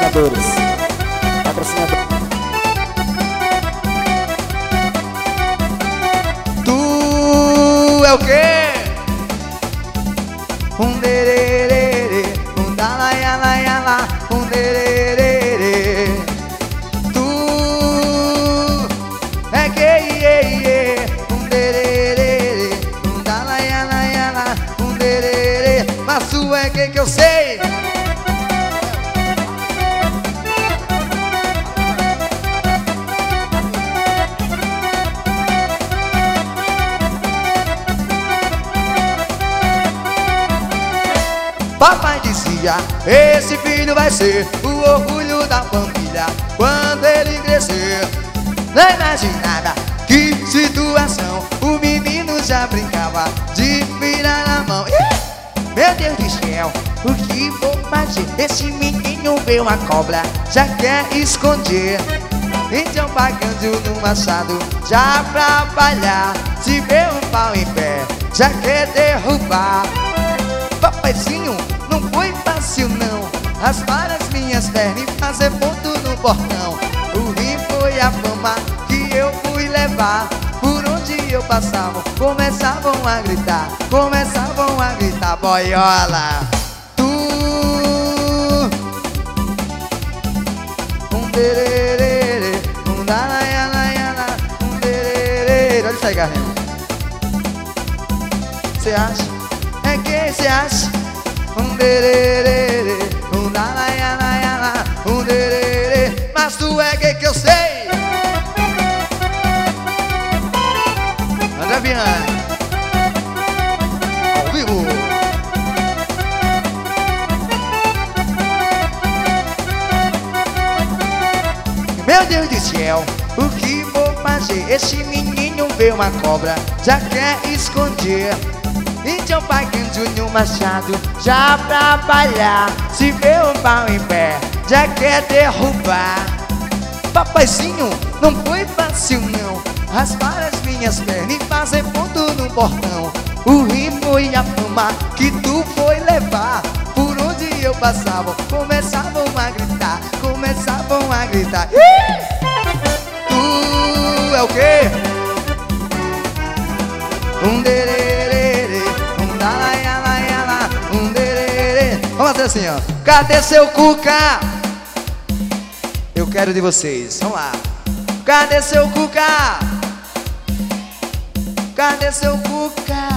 patrocinadores. Patrocinador. Tu é o quê? Dererê, dalayala, dererê. Tu é que dererê, dalayala, dererê. Mas tu é que eu sei. Papai dizia, esse filho vai ser o orgulho da família quando ele crescer. Não imaginava que situação o menino já brincava de virar a mão. Meu Deus do céu, o que vou fazer? Esse menino vê uma cobra, já quer esconder. Então pagando no machado, já pra palhar. Se vê um pau em pé, já quer derrubar. Papaizinho, não foi fácil não raspar as minhas pernas e fazer ponto no portão. O rim foi a fama que eu fui levar. Por onde eu passava, começavam a gritar. Boiola, tu dererê, dalayala, dererê. Olha isso aí, Carlinhos. Cê acha? É quem cê acha? Dererê, dalayala, dererê. Mas tu é que eu sei. André Viana, ao vivo. Meu Deus do céu, o que vou fazer? Esse menino vê uma cobra, já quer esconder. Então pagando no machado, já pra palhar. Se vê um pau em pé, já quer derrubar. Papaizinho, não foi fácil não raspar as minhas pernas e fazer ponto no portão. O ritmo e a fama que tu foi levar. Por onde eu passava, começavam a gritar. Tu é o quê? Dererê, dalayala, dererê. Vamos fazer assim, ó. Cadê seu Cuca? Eu quero de vocês, vamos lá. Cadê seu Cuca? Cadê seu Cuca?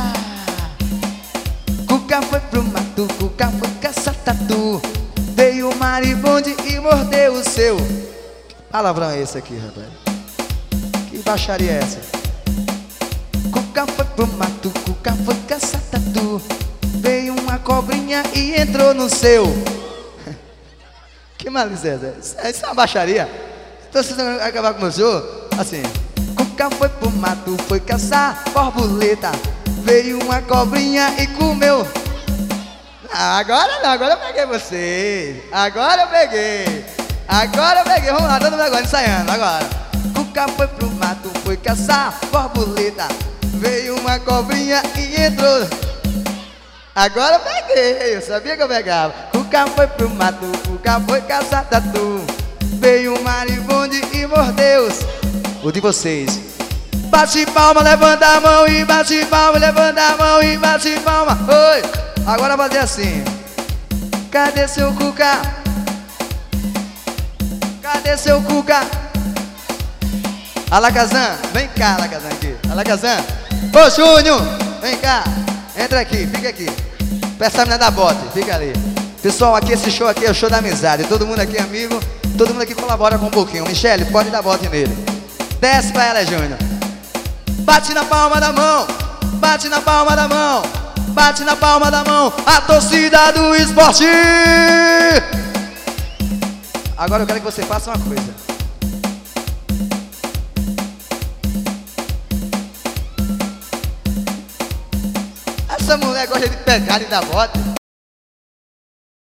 Cuca foi pro mato, Cuca foi caçar tatu. Veio o maribondo e mordeu o seu. Que palavrão é esse aqui, rapaz? Que baixaria é essa? Cuca foi pro mato, Cuca foi caçar tatu. Veio uma cobrinha e entrou no seu. Que malícia é essa? Isso é uma baixaria. Então vocês vão acabar com o meu show? Assim. Cuca foi pro mato, foi caçar borboleta. Veio uma cobrinha e comeu. Agora não, agora eu peguei vocês. Agora eu peguei. Vamos lá, todo mundo agora, ensaiando, agora. Cuca foi pro mato, foi caçar borboleta. Veio uma cobrinha e entrou. Agora eu peguei, eu sabia que eu pegava. Cuca foi pro mato, Cuca foi caçar tatu. Veio um maribondo e mordeu. O de vocês. Bate palma, levanta a mão e bate palma, levanta a mão e bate palma. Oi! Agora fazer assim. Cadê seu Cuca? Cadê seu Cuca? Alakazam, vem cá, Alakazam aqui. Alakazam. Ô Júnior, vem cá. Entra aqui, fica aqui. Peça a menina da bote, fica ali. Pessoal, aqui esse show aqui é o show da amizade. Todo mundo aqui é amigo, todo mundo aqui colabora com um pouquinho. Michele, pode dar bote nele. Desce pra ela, Júnior. Bate na palma da mão, bate na palma da mão, bate na palma da mão, a torcida do esporte. Agora eu quero que você faça uma coisa. Essa mulher gosta de pegar e dar bote.